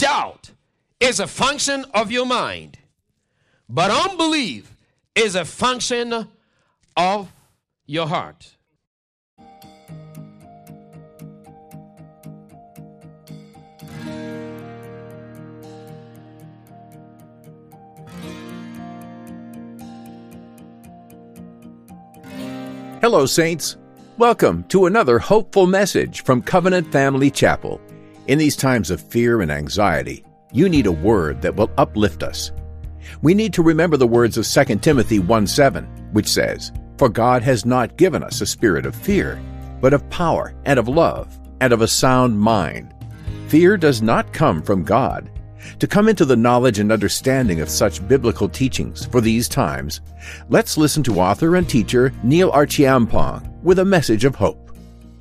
doubt is a function of your mind, but unbelief is a function of your heart. Hello, Saints. Welcome to another hopeful message from Covenant Family Chapel. In these times of fear and anxiety, you need a word that will uplift us. We need to remember the words of 2 Timothy 1:7, which says, "For God has not given us a spirit of fear, but of power and of love and of a sound mind." Fear does not come from God. To come into the knowledge and understanding of such biblical teachings for these times, let's listen to author and teacher Neil Archiampong with a message of hope.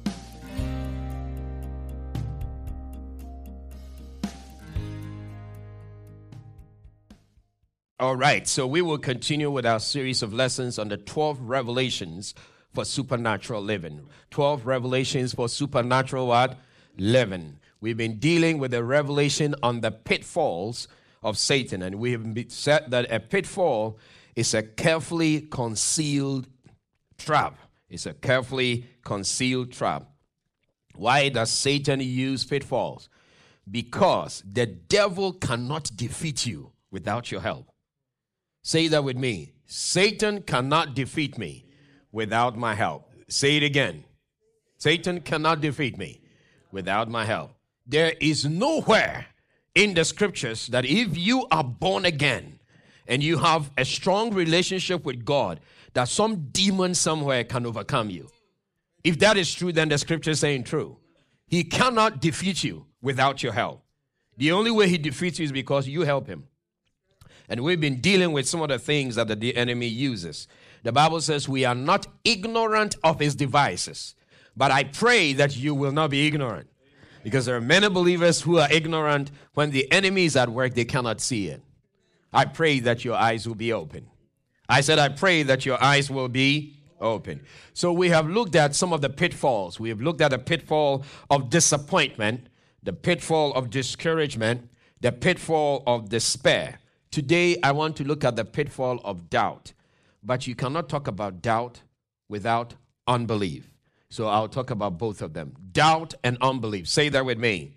All right, so we will continue with our series of lessons on the 12 revelations for supernatural living. 12 revelations for supernatural what? Living. We've been dealing with the revelation on the pitfalls of Satan, and we have said that a pitfall is a carefully concealed trap. It's a carefully concealed trap. Why does Satan use pitfalls? Because the devil cannot defeat you without your help. Say that with me. Satan cannot defeat me without my help. Say it again. Satan cannot defeat me without my help. There is nowhere in the scriptures that if you are born again and you have a strong relationship with God, that some demon somewhere can overcome you. If that is true, then the scripture is saying true. He cannot defeat you without your help. The only way he defeats you is because you help him. And we've been dealing with some of the things that the enemy uses. The Bible says we are not ignorant of his devices, but I pray that you will not be ignorant. Because there are many believers who are ignorant. When the enemy is at work, they cannot see it. I pray that your eyes will be open. I said, I pray that your eyes will be open. So we have looked at some of the pitfalls. We have looked at the pitfall of disappointment, the pitfall of discouragement, the pitfall of despair. Today, I want to look at the pitfall of doubt. But you cannot talk about doubt without unbelief. So I'll talk about both of them. Doubt and unbelief. Say that with me.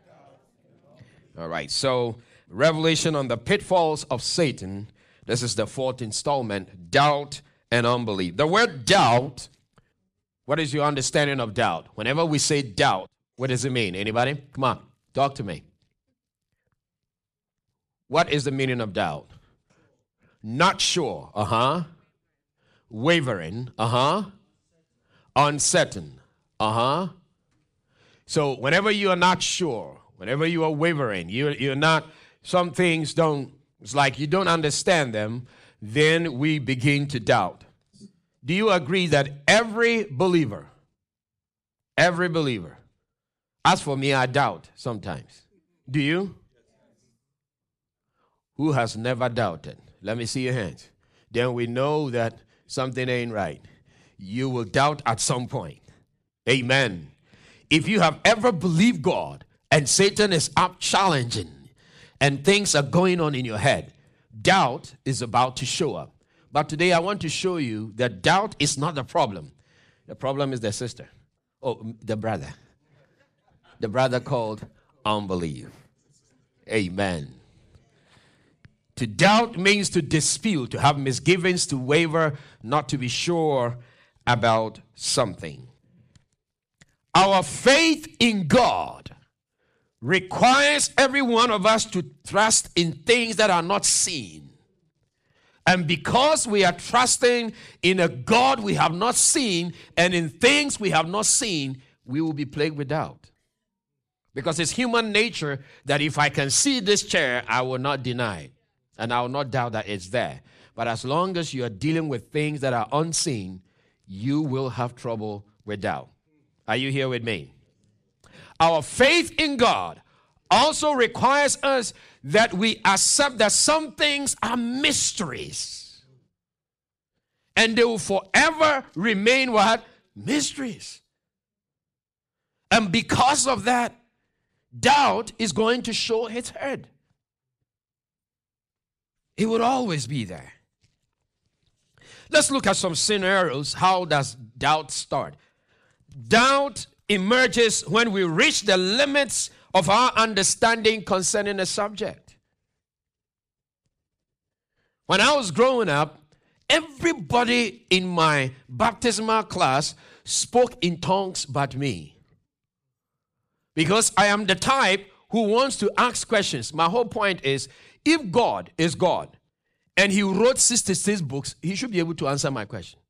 All right. So revelation on the pitfalls of Satan. This is the fourth installment. Doubt and unbelief. The word doubt, what is your understanding of doubt? Whenever we say doubt, what does it mean? Anybody? Come on. Talk to me. What is the meaning of doubt? Not sure. Wavering. Uncertain. So whenever you are not sure, whenever you are wavering, you're not, some things don't, it's like you don't understand them, then we begin to doubt. Do you agree that every believer, as for me, I doubt sometimes. Do you? Who has never doubted? Let me see your hands. Then we know that something ain't right. You will doubt at some point. Amen. If you have ever believed God and Satan is up challenging and things are going on in your head, doubt is about to show up. But today I want to show you that doubt is not the problem. The problem is the sister. The brother. The brother called unbelief. Amen. To doubt means to dispute, to have misgivings, to waver, not to be sure about something. Our faith in God requires every one of us to trust in things that are not seen. And because we are trusting in a God we have not seen and in things we have not seen, we will be plagued with doubt. Because it's human nature that if I can see this chair, I will not deny it. And I will not doubt that it's there. But as long as you are dealing with things that are unseen, you will have trouble with doubt. Are you here with me? Our faith in God also requires us that we accept that some things are mysteries. And they will forever remain what? Mysteries. And because of that, doubt is going to show its head. It would always be there. Let's look at some scenarios. How does doubt start? Doubt emerges when we reach the limits of our understanding concerning a subject. When I was growing up, everybody in my baptismal class spoke in tongues but me. Because I am the type who wants to ask questions. My whole point is, if God is God and he wrote 66 books, he should be able to answer my question.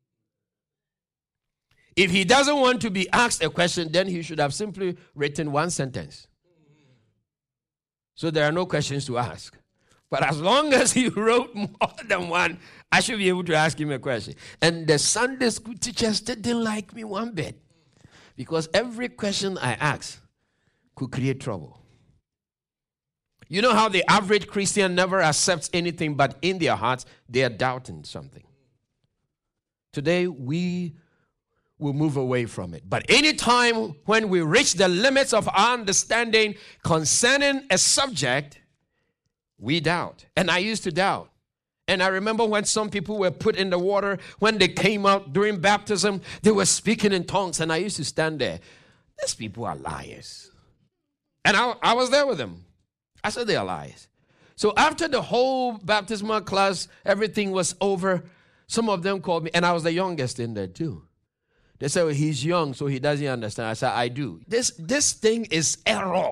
If he doesn't want to be asked a question, then he should have simply written one sentence. So there are no questions to ask. But as long as he wrote more than one, I should be able to ask him a question. And the Sunday school teachers didn't like me one bit. Because every question I asked could create trouble. You know how the average Christian never accepts anything, but in their hearts, they are doubting something. Today, we will move away from it. But anytime when we reach the limits of our understanding concerning a subject, we doubt. And I used to doubt. And I remember when some people were put in the water, when they came out during baptism, they were speaking in tongues. And I used to stand there. These people are liars. And I was there with them. I said they are liars. So after the whole baptismal class, everything was over, some of them called me. And I was the youngest in there too. They said, well, he's young, so he doesn't understand. I said, I do. This thing is error.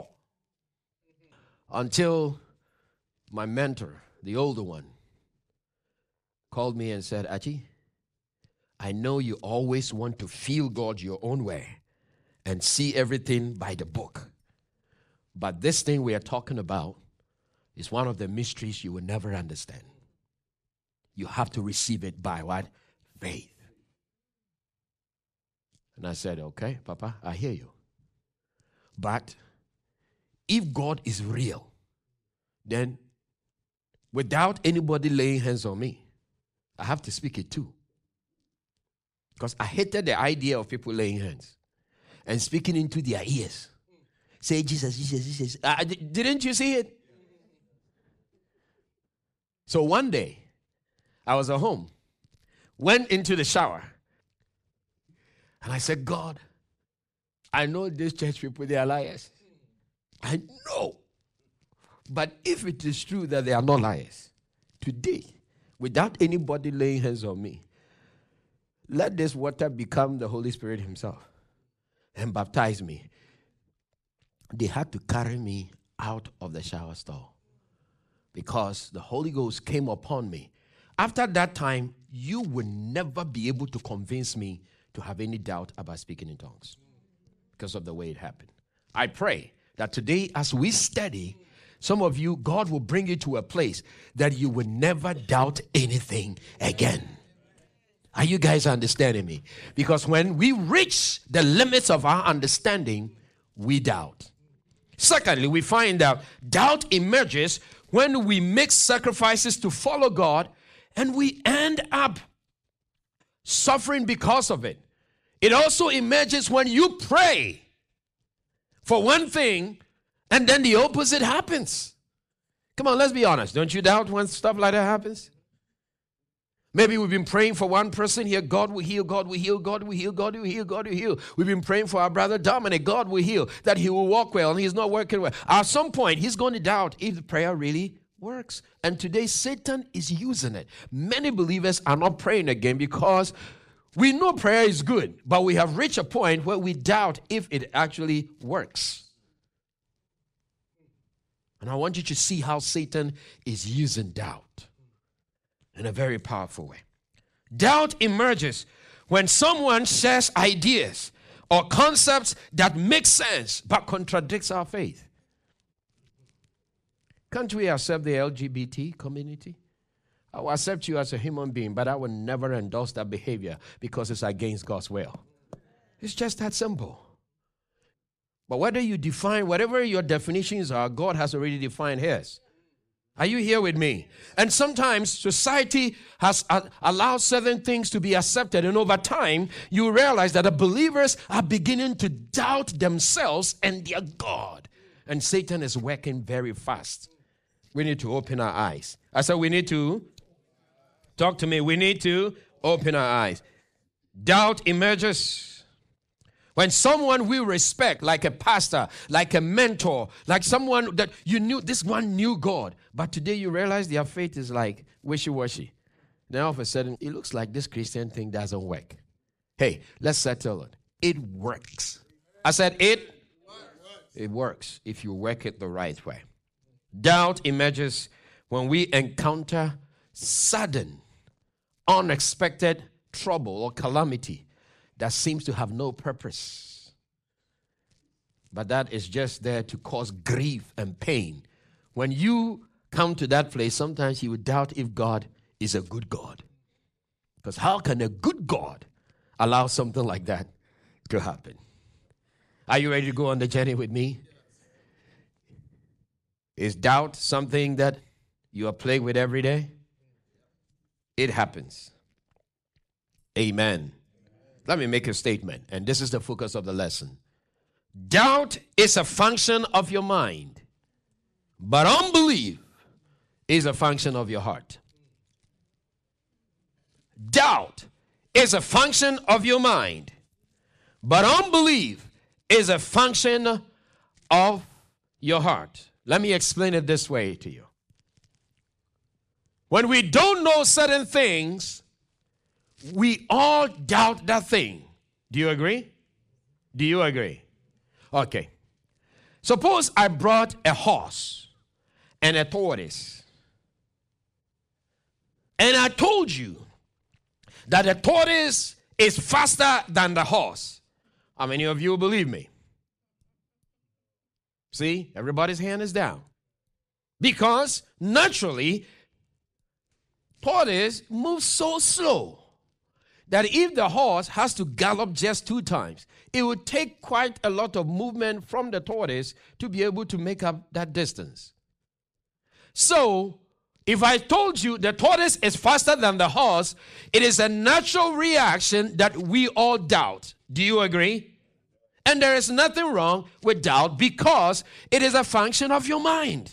Until my mentor, the older one, called me and said, Achi, I know you always want to feel God your own way and see everything by the book. But this thing we are talking about is one of the mysteries you will never understand. You have to receive it by what? Faith. And I said, okay, Papa, I hear you. But if God is real, then without anybody laying hands on me, I have to speak it too. Because I hated the idea of people laying hands and speaking into their ears. Say, Jesus, Jesus, Jesus. Didn't you see it? So one day, I was at home, went into the shower, and I said, God, I know these church people, they are liars. I know. But if it is true that they are not liars, today, without anybody laying hands on me, let this water become the Holy Spirit himself and baptize me. They had to carry me out of the shower stall because the Holy Ghost came upon me. After that time, you will never be able to convince me to have any doubt about speaking in tongues because of the way it happened. I pray that today, as we study, some of you, God will bring you to a place that you will never doubt anything again. Are you guys understanding me? Because when we reach the limits of our understanding, we doubt. Secondly, we find out doubt emerges when we make sacrifices to follow God and we end up suffering because of it. It also emerges when you pray for one thing and then the opposite happens. Come on, let's be honest. Don't you doubt when stuff like that happens? Maybe we've been praying for one person here. God will heal, God will heal, God will heal, God will heal, God will heal. We've been praying for our brother Dominic. God will heal, that he will walk well, and he's not working well. At some point, he's going to doubt if the prayer really works. And today, Satan is using it. Many believers are not praying again because we know prayer is good, but we have reached a point where we doubt if it actually works. And I want you to see how Satan is using doubt in a very powerful way. Doubt emerges when someone shares ideas or concepts that make sense but contradicts our faith. Can't we accept the LGBT community? I will accept you as a human being, but I will never endorse that behavior because it's against God's will. It's just that simple. But whether you define, whatever your definitions are, God has already defined his. Are you here with me? And sometimes society has allowed certain things to be accepted, and over time, you realize that the believers are beginning to doubt themselves and their God. and Satan is working very fast. We need to open our eyes. I said we need to, talk to me, we need to open our eyes. Doubt emerges when someone we respect, like a pastor, like a mentor, like someone that you knew, this one knew God, but today you realize their faith is like wishy-washy. Then all of a sudden, it looks like this Christian thing doesn't work. Hey, let's settle it. It works. I said it works if you work it the right way. Doubt emerges when we encounter sudden, unexpected trouble or calamity that seems to have no purpose, but that is just there to cause grief and pain. When you come to that place, sometimes you would doubt if God is a good God. Because how can a good God allow something like that to happen? Are you ready to go on the journey with me? Is doubt something that you are plagued with every day? It happens. Amen. Let me make a statement, and this is the focus of the lesson. Doubt is a function of your mind, but unbelief is a function of your heart. Doubt is a function of your mind, but unbelief is a function of your heart. Let me explain it this way to you. When we don't know certain things, we all doubt that thing. Do you agree? Do you agree? Okay. Suppose I brought a horse and a tortoise, and I told you that the tortoise is faster than the horse. How many of you believe me? See, everybody's hand is down. Because naturally, tortoise moves so slow that if the horse has to gallop just 2 times, it would take quite a lot of movement from the tortoise to be able to make up that distance. So, if I told you the tortoise is faster than the horse, it is a natural reaction that we all doubt. Do you agree? And there is nothing wrong with doubt because it is a function of your mind.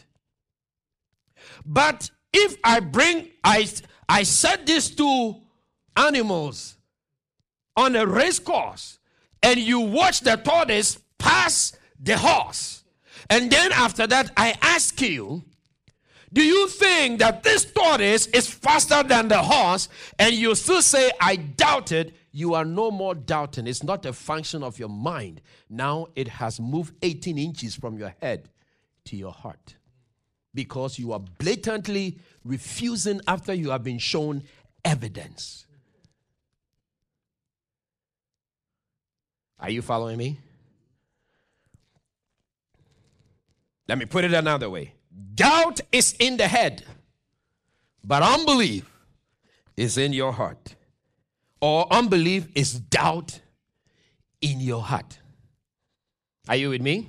But if I set these 2 animals on a race course and you watch the tortoise pass the horse, and then after that I ask you, do you think that this tortoise is faster than the horse? And you still say, I doubt it. You are no more doubting. It's not a function of your mind. Now it has moved 18 inches from your head to your heart. Because you are blatantly refusing after you have been shown evidence. Are you following me? Let me put it another way. Doubt is in the head, but unbelief is in your heart. Or unbelief is doubt in your heart. Are you with me?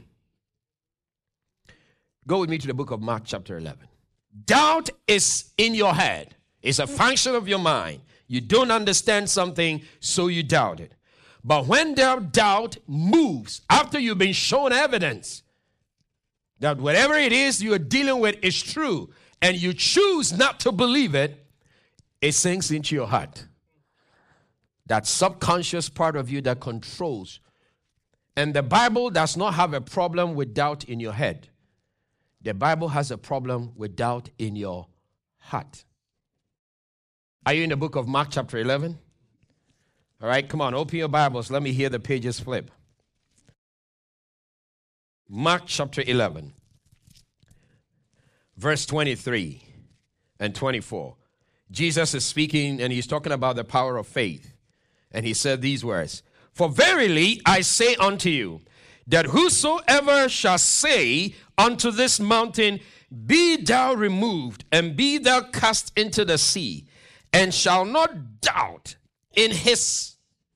Go with me to the book of Mark chapter 11. Doubt is in your head. It's a function of your mind. You don't understand something, so you doubt it. But when that doubt moves after you've been shown evidence that whatever it is you're dealing with is true, and you choose not to believe it, it sinks into your heart. That subconscious part of you that controls. And the Bible does not have a problem with doubt in your head. The Bible has a problem with doubt in your heart. Are you in the book of Mark chapter 11? All right, come on, open your Bibles. Let me hear the pages flip. Mark chapter 11, verse 23 and 24. Jesus is speaking and he's talking about the power of faith. And he said these words, For verily I say unto you, that whosoever shall say unto this mountain, Be thou removed, and be thou cast into the sea, and shall not doubt in his.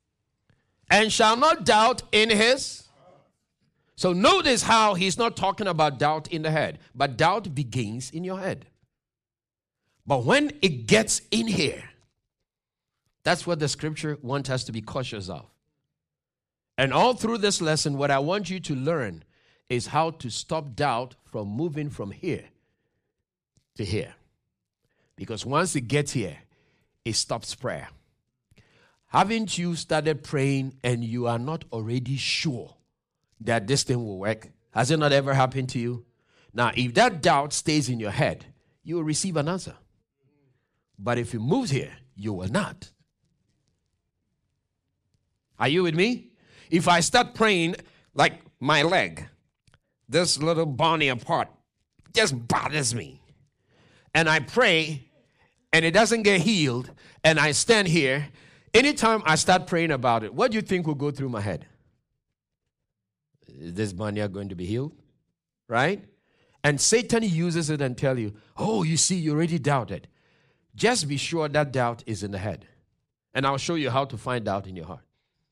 So notice how he's not talking about doubt in the head, but doubt begins in your head. But when it gets in here, that's what the scripture wants us to be cautious of. And all through this lesson, what I want you to learn is how to stop doubt from moving from here to here. Because once it gets here, it stops prayer. Haven't you started praying and you are not already sure that this thing will work? Has it not ever happened to you? Now, if that doubt stays in your head, you will receive an answer. But if it moves here, you will not. Are you with me? If I start praying like my leg, this little bony part just bothers me. And I pray and it doesn't get healed, and I stand here, anytime I start praying about it, what do you think will go through my head? Is this bony going to be healed? Right? And Satan uses it and tell you, oh, you see, you already doubted. Just be sure that doubt is in the head. And I'll show you how to find doubt in your heart.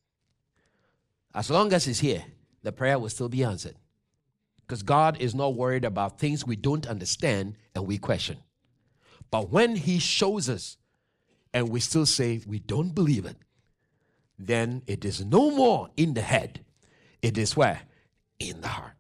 As long as it's here, the prayer will still be answered. Because God is not worried about things we don't understand and we question. But when he shows us and we still say we don't believe it, then it is no more in the head. It is where? In the heart.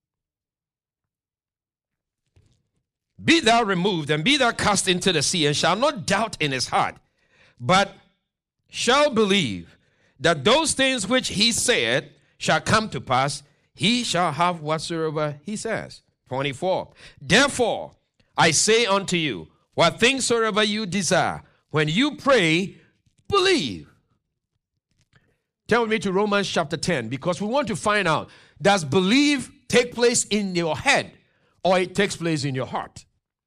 Be thou removed and be thou cast into the sea, and shall not doubt in his heart, but shall believe that those things which he said shall come to pass. He shall have whatsoever he says. 24. Therefore, I say unto you, what things soever you desire, when you pray, believe. Turn with me to Romans chapter 10, because we want to find out, does believe take place in your head or it takes place in your heart?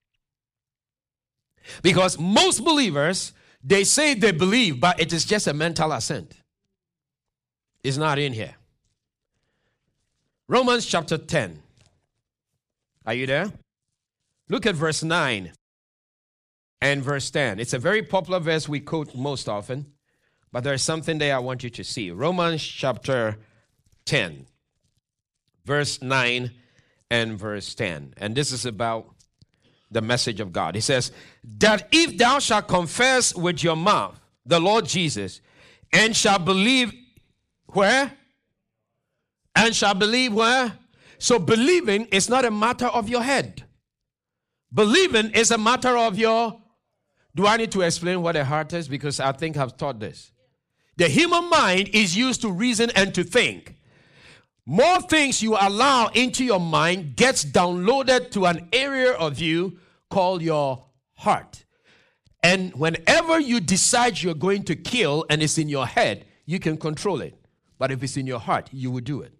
Because most believers, they say they believe, but it is just a mental assent. It's not in here. Romans chapter 10. Are you there? Look at verse 9 and verse 10. It's a very popular verse we quote most often, but there's something there I want you to see. Romans chapter 10, verse 9 and verse 10. And this is about the message of God. He says, that if thou shalt confess with your mouth the Lord Jesus, and shall believe where? And shall believe where? So believing is not a matter of your head. Believing is a matter of your... Do I need to explain what a heart is? Because I think I've taught this. The human mind is used to reason and to think. More things you allow into your mind gets downloaded to an area of you called your heart. And whenever you decide you're going to kill and it's in your head, you can control it. But if it's in your heart, you will do it.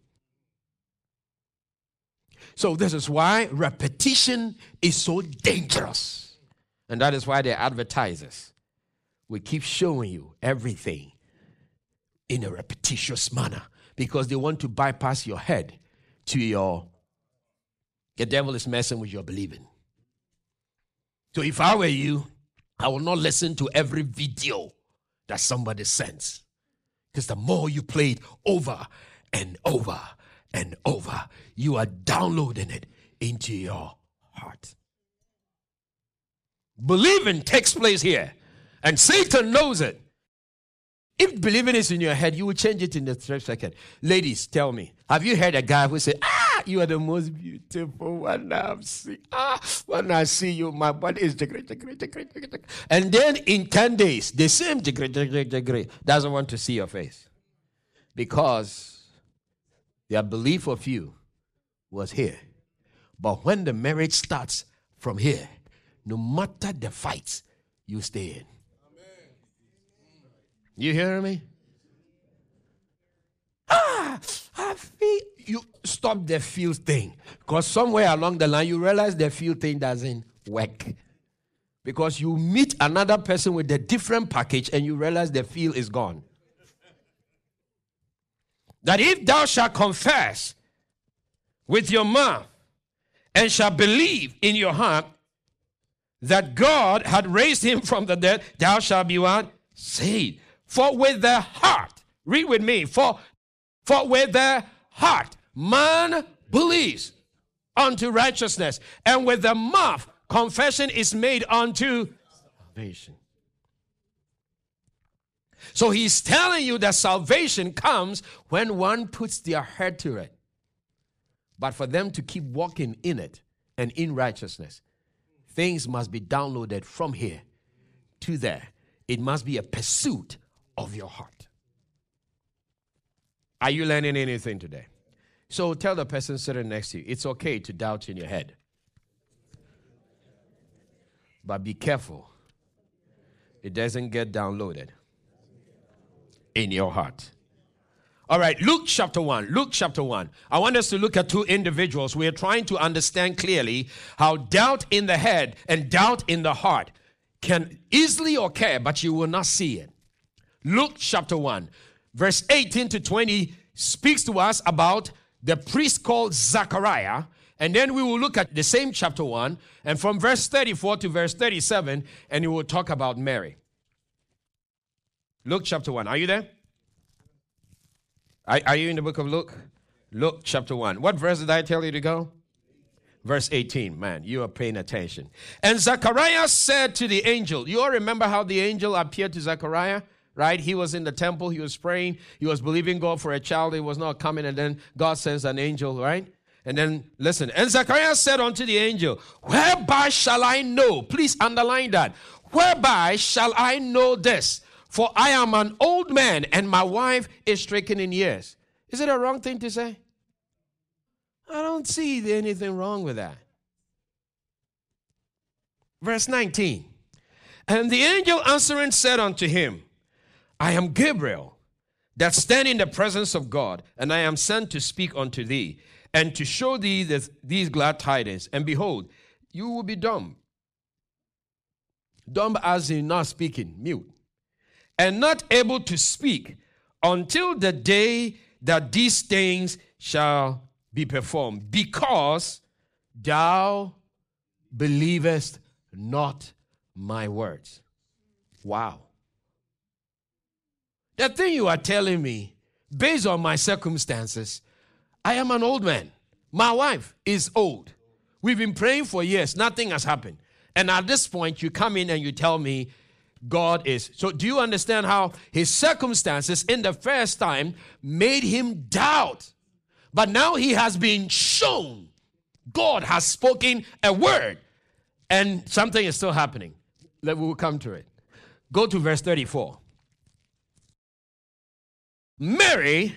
So this is why repetition is so dangerous. And that is why the advertisers will keep showing you everything in a repetitious manner, because they want to bypass your head to your... The devil is messing with your believing. So if I were you, I will not listen to every video that somebody sends. Because the more you play it over and over and over, you are downloading it into your heart. Believing takes place here, and Satan knows it. If believing is in your head, you will change it in the 3rd second. Ladies, tell me, have you heard a guy who say, you are the most beautiful one I've seen. When I see you, my body is great. And then in 10 days, the same doesn't want to see your face. Because their belief of you was here. But when the marriage starts from here, no matter the fights, you stay in. You hear me? I feel you stop the feel thing. Because somewhere along the line, you realize the feel thing doesn't work. Because you meet another person with a different package and you realize the feel is gone. That if thou shalt confess with your mouth and shalt believe in your heart that God had raised him from the dead, thou shalt be what? Saved. For with the heart, read with me, for with the heart man believes unto righteousness, and with the mouth confession is made unto salvation. So he's telling you that salvation comes when one puts their head to it. But for them to keep walking in it and in righteousness, things must be downloaded from here to there. It must be a pursuit of your heart. Are you learning anything today? So tell the person sitting next to you, it's okay to doubt in your head. But be careful. It doesn't get downloaded in your heart. All right, Luke chapter 1. Luke chapter 1. I want us to look at two individuals. We are trying to understand clearly how doubt in the head and doubt in the heart can easily occur, but you will not see it. Luke chapter 1, verse 18 to 20 speaks to us about the priest called Zachariah. And then we will look at the same chapter 1, and from verse 34 to verse 37, and we will talk about Mary. Luke chapter 1. Are you there? Are you in the book of Luke? Luke chapter 1. What verse did I tell you to go? Verse 18. Man, you are paying attention. And Zachariah said to the angel, you all remember how the angel appeared to Zachariah? Right? He was in the temple. He was praying. He was believing God for a child. He was not coming. And then God sends an angel, right? And then, listen. And Zachariah said unto the angel, whereby shall I know? Please underline that. Whereby shall I know this? For I am an old man, and my wife is stricken in years. Is it a wrong thing to say? I don't see anything wrong with that. Verse 19. And the angel answering said unto him, I am Gabriel, that stand in the presence of God, and I am sent to speak unto thee, and to show thee these glad tidings. And behold, you will be dumb. Dumb as in not speaking, mute. And not able to speak until the day that these things shall be performed, because thou believest not my words. Wow. The thing you are telling me, based on my circumstances, I am an old man. My wife is old. We've been praying for years. Nothing has happened. And at this point, you come in and you tell me God is. So do you understand how his circumstances in the first time made him doubt? But now he has been shown. God has spoken a word. And something is still happening. We will come to it. Go to verse 34. Mary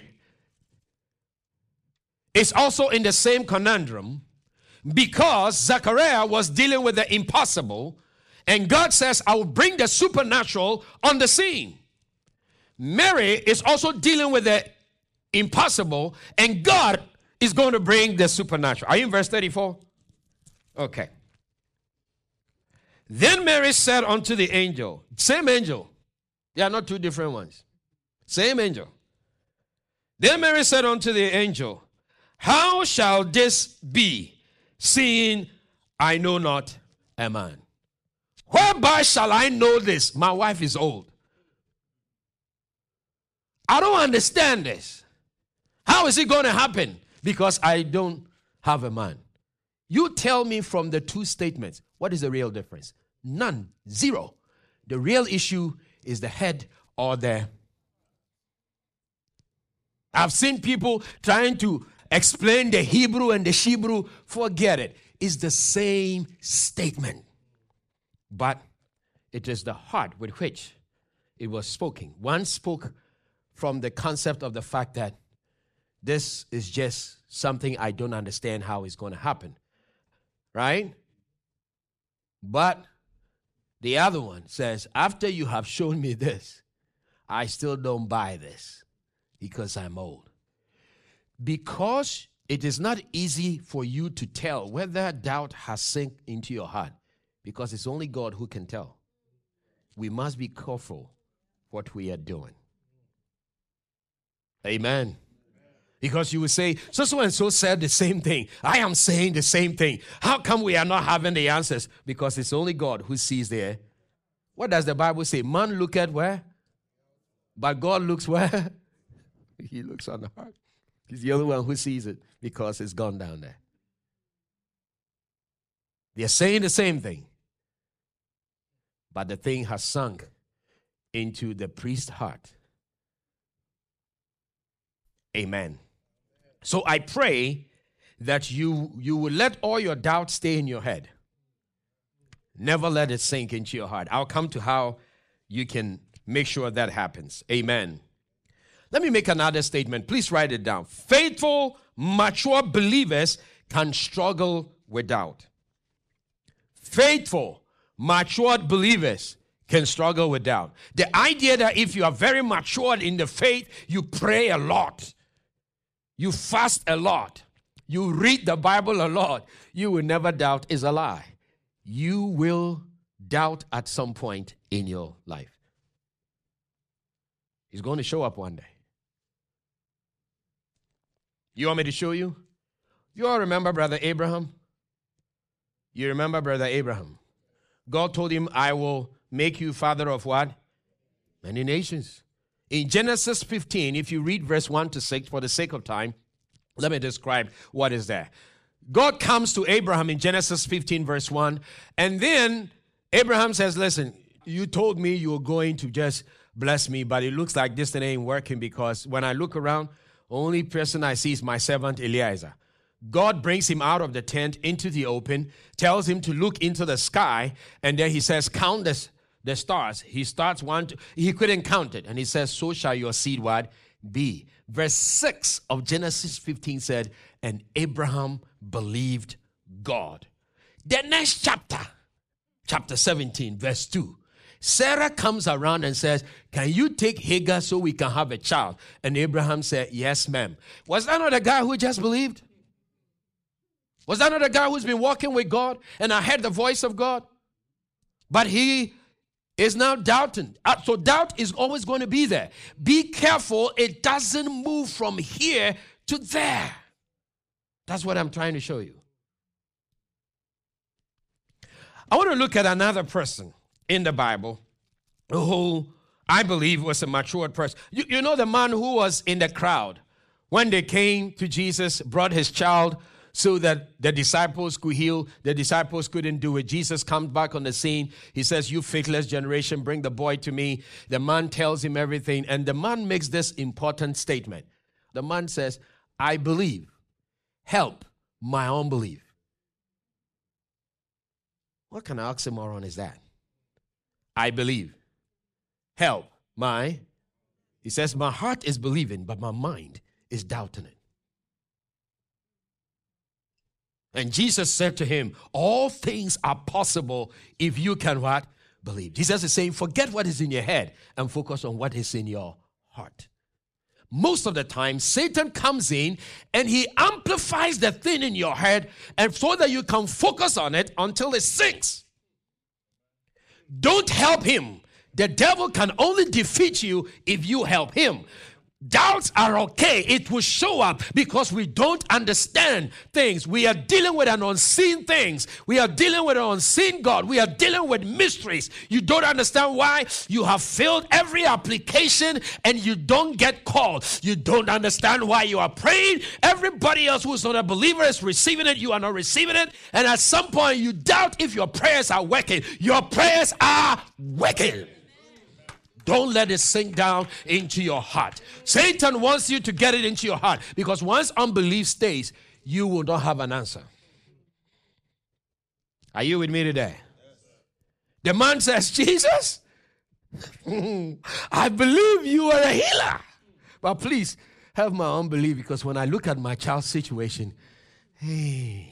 is also in the same conundrum because Zechariah was dealing with the impossible, and God says, I will bring the supernatural on the scene. Mary is also dealing with the impossible, and God is going to bring the supernatural. Are you in verse 34? Okay. Then Mary said unto the angel, same angel. They are not two different ones. Same angel. Then Mary said unto the angel, how shall this be, seeing I know not a man? Whereby shall I know this? My wife is old. I don't understand this. How is it going to happen? Because I don't have a man. You tell me from the two statements, what is the real difference? None. Zero. The real issue is the head or the... I've seen people trying to explain the Hebrew and the Shebrew. Forget it. It's the same statement. But it is the heart with which it was spoken. One spoke from the concept of the fact that this is just something I don't understand how it's going to happen. Right? But the other one says, after you have shown me this, I still don't buy this because I'm old. Because it is not easy for you to tell whether doubt has sunk into your heart, because it's only God who can tell. We must be careful what we are doing. Amen. Because you will say, so and so said the same thing. I am saying the same thing. How come we are not having the answers? Because it's only God who sees there. What does the Bible say? Man look at where? But God looks where? He looks on the heart. He's the only one who sees it because it's gone down there. They're saying the same thing. But the thing has sunk into the priest's heart. Amen. So I pray that you will let all your doubts stay in your head. Never let it sink into your heart. I'll come to how you can make sure that happens. Amen. Let me make another statement. Please write it down. Faithful, mature believers can struggle with doubt. Faithful, matured believers can struggle with doubt. The idea that if you are very matured in the faith, you pray a lot, you fast a lot, you read the Bible a lot, you will never doubt is a lie. You will doubt at some point in your life. He's going to show up one day. You want me to show you? You all remember Brother Abraham? You remember Brother Abraham? God told him, I will make you father of what? Many nations. In Genesis 15, if you read verse 1 to 6, for the sake of time, let me describe what is there. God comes to Abraham in Genesis 15, verse 1, and then Abraham says, listen, you told me you were going to just bless me, but it looks like this thing ain't working because when I look around, only person I see is my servant Eliezer. God brings him out of the tent into the open, tells him to look into the sky, and then he says, count the stars. He starts he couldn't count it, and he says, so shall your seed what? Be. Verse 6 of Genesis 15 said, and Abraham believed God. The next chapter 17, verse 2, Sarah comes around and says, can you take Hagar so we can have a child? And Abraham said, yes, ma'am. Was that not a guy who just believed? Was that not a guy who's been walking with God and I heard the voice of God? But he is now doubting. So doubt is always going to be there. Be careful it doesn't move from here to there. That's what I'm trying to show you. I want to look at another person in the Bible who I believe was a matured person. You know the man who was in the crowd when they came to Jesus, brought his child so that the disciples could heal. The disciples couldn't do it. Jesus comes back on the scene. He says, you faithless generation, bring the boy to me. The man tells him everything, and the man makes this important statement. The man says, I believe. Help my unbelief. What kind of oxymoron is that? I believe. Help my. He says, my heart is believing, but my mind is doubting it. And Jesus said to him, all things are possible if you can what? Believe. Jesus is saying, forget what is in your head and focus on what is in your heart. Most of the time, Satan comes in and he amplifies the thing in your head and so that you can focus on it until it sinks. Don't help him. The devil can only defeat you if you help him. Doubts are okay. It will show up because we don't understand things. We are dealing with an unseen things. We are dealing with an unseen God. We are dealing with mysteries. You don't understand why you have failed every application and you don't get called. You don't understand why you are praying. Everybody else who's not a believer is receiving it. You are not receiving it. And at some point you doubt if your prayers are working. Your prayers are working. Don't let it sink down into your heart. Satan wants you to get it into your heart because once unbelief stays, you will not have an answer. Are you with me today? The man says, Jesus, I believe you are a healer. But please help my unbelief because when I look at my child's situation, a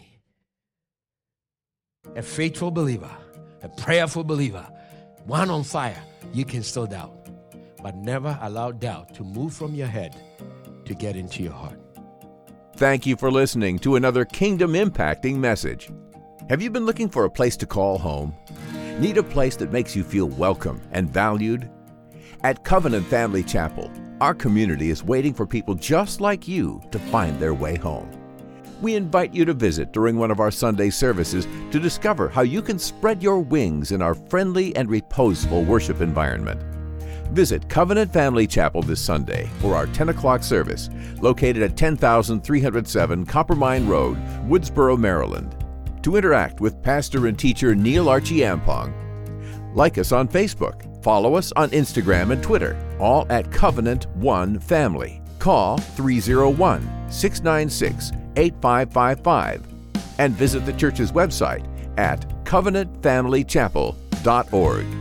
faithful believer, a prayerful believer, one on fire, you can still doubt, but never allow doubt to move from your head to get into your heart. Thank you for listening to another Kingdom Impacting message. Have you been looking for a place to call home? Need a place that makes you feel welcome and valued? At Covenant Family Chapel, our community is waiting for people just like you to find their way home. We invite you to visit during one of our Sunday services to discover how you can spread your wings in our friendly and reposeful worship environment. Visit Covenant Family Chapel this Sunday for our 10 o'clock service, located at 10,307 Coppermine Road, Woodsboro, Maryland. To interact with Pastor and Teacher Neil Archie Ampong, like us on Facebook, follow us on Instagram and Twitter, all at Covenant One Family. Call 301-696 888-8555 and visit the church's website at covenantfamilychapel.org.